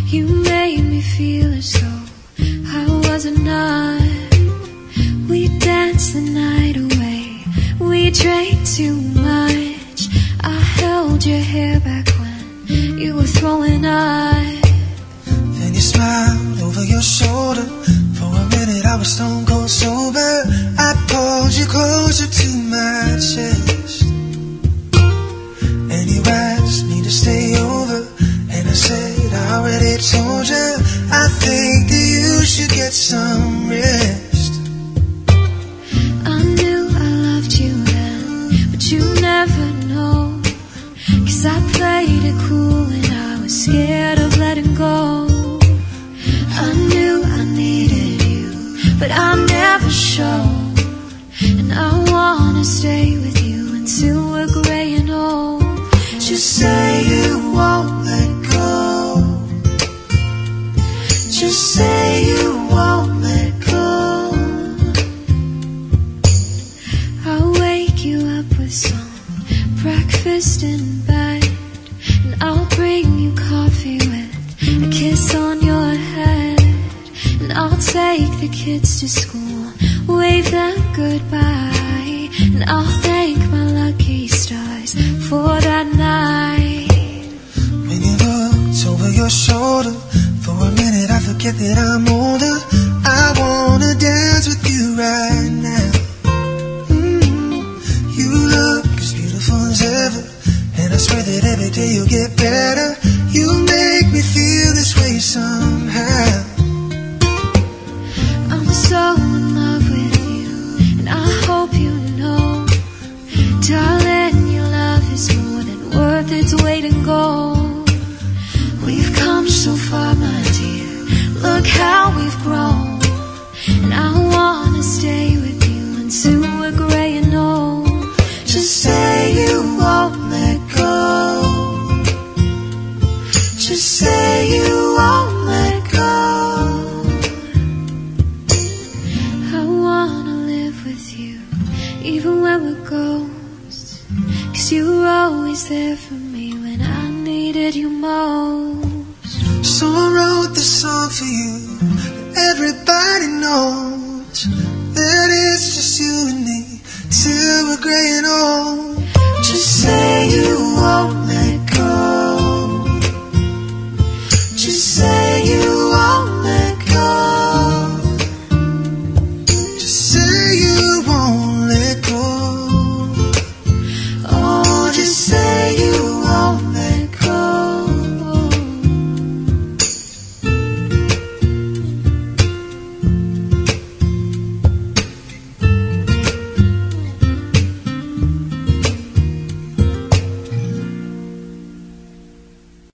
You made me feel as though I wasn't not. We danced the night away, we drank too much. I held your hair back when you were throwing up. Then you smiled over your shoulder. For a minute I was stone cold sober. I pulled you closer to my chest, and you asked me to stay over. And I said, I already told you, I think that you should get some rest. I knew I loved you then, but you never know. 'Cause I played it cool and I was scared of letting go. I knew I needed you, but I never showed. And I wanna stay with you until we're gray and old. Just say you won't let go. Just say you won't let go. I'll wake you up with some breakfast in bed, and I'll bring you coffee with a kiss on your head. And I'll take the kids to school, wave them goodbye, and I'll thank my lucky stars for that night. When you looked over your shoulder, for a minute I forget that I'm older. I wanna dance with you right now. You look as beautiful as ever, and I swear that every day you'll get better. You make me feel this way somehow. I'm so in love with you, and I hope you know, darling, your love is more than worth its weight in gold. We've come so far, my dear, look how we've grown. And I wanna stay with you until we're gray and old. Just say you won't let go. Just say you won't let go. I wanna live with you, even when we're ghosts. 'Cause you were always there for me when I needed you most. So I wrote this song for you, that everybody knows that it's just you and me till we're gray and old. Just say you won't let go. Just say